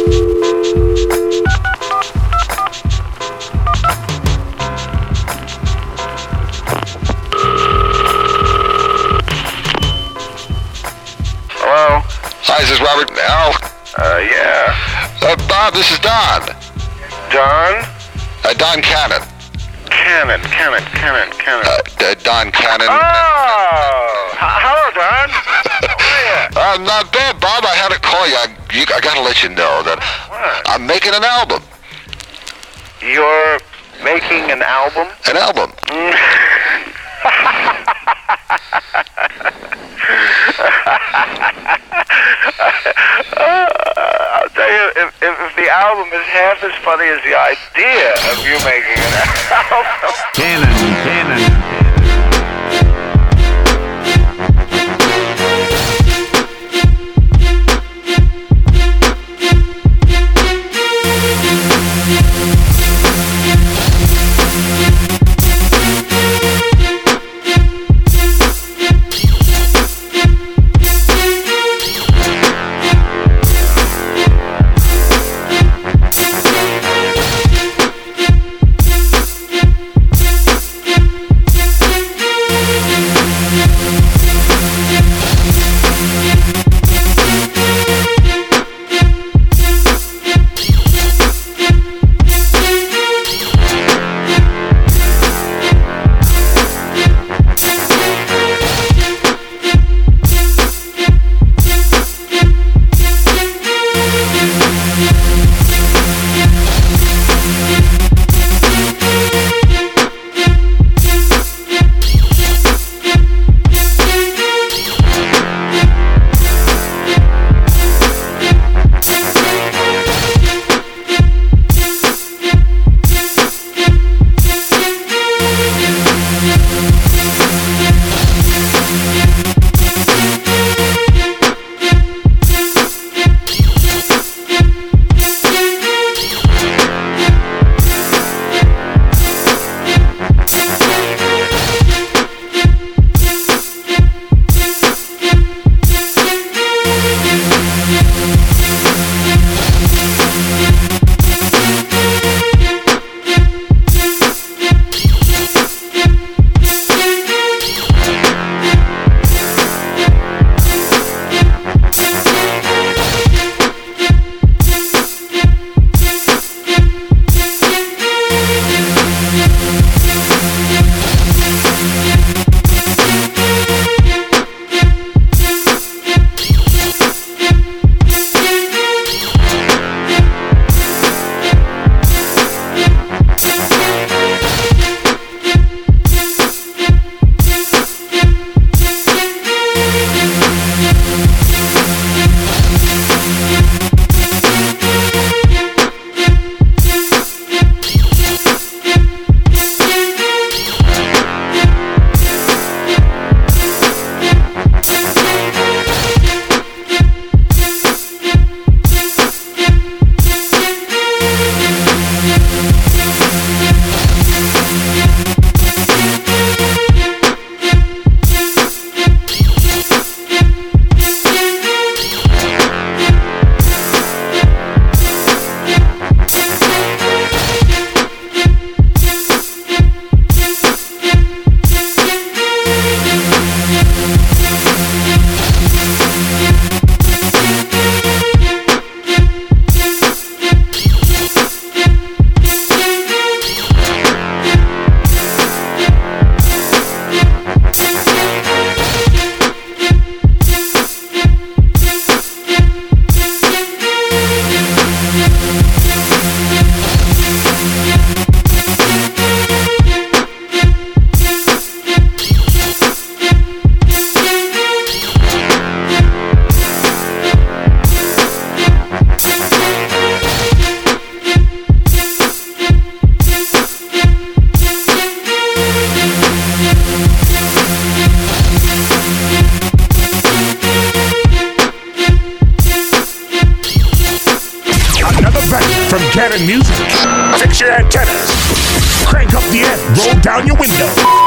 Hello? Hi, is this Robert Al? Yeah. Bob, this is Don. Don? Don Cannon. Cannon. Don Cannon. Oh! Hello, Don. How are you? Not bad, Bob. I had to call you. I gotta let you know that What? I'm making an album. You're making an album? An album. I'll tell you, if the album is half as funny as the idea of you making an album. Cannon. from Cannon Music. Fix your antennas. Crank up the end. Roll down your window.